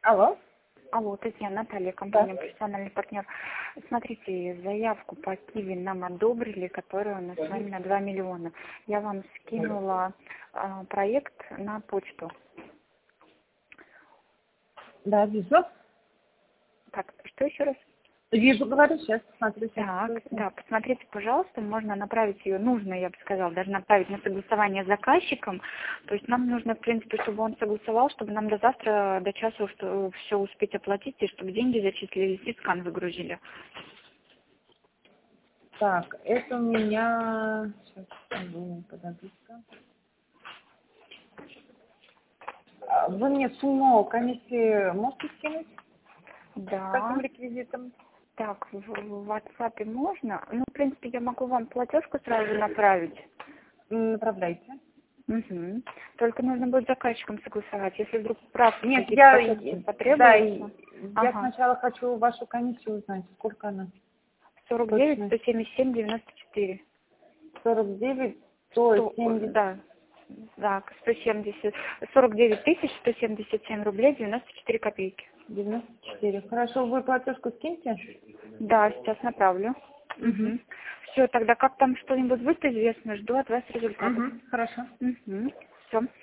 Алло. Алло, Татьяна, Наталья, компания Да. «Профессиональный партнер». Смотрите, заявку по Киви нам одобрили, которая у нас с вами на 2 миллиона. Я вам скинула проект на почту. Да, вижу. Так, что еще раз? Вижу, говорю, сейчас посмотрю. Так, да, посмотрите, пожалуйста, можно направить ее, нужно, я бы сказала, даже направить на согласование с заказчиком. То есть нам нужно, в принципе, чтобы он согласовал, чтобы нам до завтра, до часу все успеть оплатить, и чтобы деньги зачислились и скан загрузили. Так, это у меня... Сейчас, подождите-ка. Вы мне сумму комиссии можете скинуть? С каким Да. реквизитом? Так, в WhatsApp можно? Ну, в принципе, я могу вам платежку сразу направить. Направляйте. Угу. Только нужно будет с заказчиком согласовать. Если вдруг справки Нет, какие-то потребуются. да, я Ага. сначала хочу вашу комиссию узнать, сколько она. 49, Точно. 177, 94. 49, 100, 170. да. Да, 170. 49 тысяч 177 рублей 94 копейки. 94. Хорошо, вы платежку скиньте? Да, сейчас направлю. Угу. Все, тогда как там что-нибудь будет известно, жду от вас результатов. Угу. Хорошо. Все.